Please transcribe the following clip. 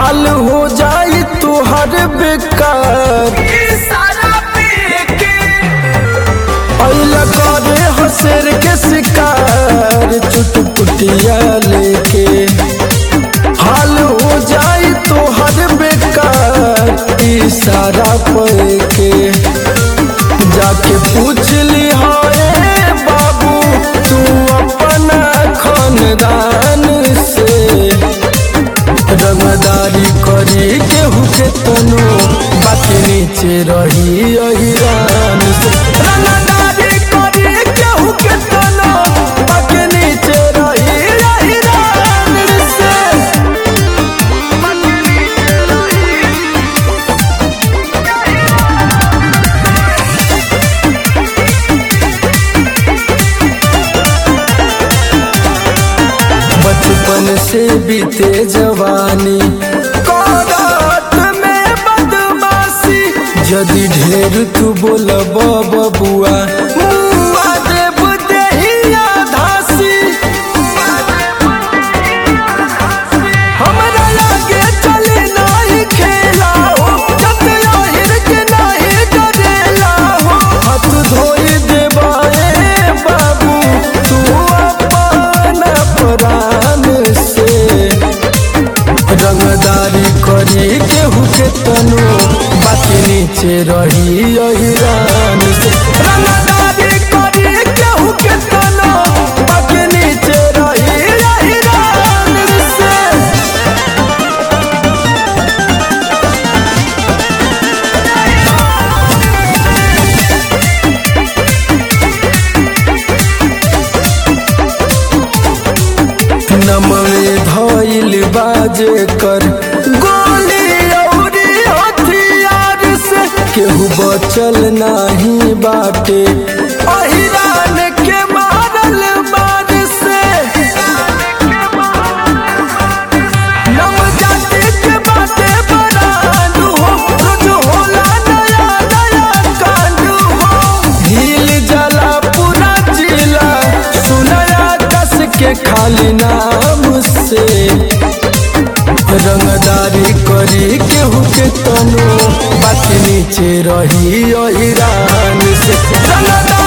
हाल हो जाई तुहर बेकार। अइला करे हंसर के शिकार चुटपुटिया लेके। हाल हो जाई तुहर बेकार इशारा पे के। जाके पूछ ली हाय बाबू तू अपना खानदान से। रंगदारी करी केहू के तनो बाकी नीचे रही अहिरान से। रंगदारी करी केहू के तनो बाकी नीचे रही अहिरान से। बचपन से बीते जवानी करत में बदमाशी। यदि ढेर तू बोलब बबुआ मुआ देब देहिया धासी। हमरा लागे चले नाही खेला हो जब आहिर के नाही डरेला हो। हाथ धोई देबाए बाबू तू अपना प्राण से। रंगदारी करी केहू के तनो बाकी नीचे रही अहिरान से। रंगदारी करी केहू के तनो बाकी नीचे रही अहिरान से। नमवे धइल बाजे कर गोली औरी हथियार से। केहू बचल नाही बाटे अहिरान के मारल बार से। नम जाति के बाटे बरांड हो रोज होला नया नया कांड हो। हिल जाला पूरा जिला सुनया दस के खाली नाम से। रंगदारी करी केहू के तनो बाकी नीचे रही अहिरान से।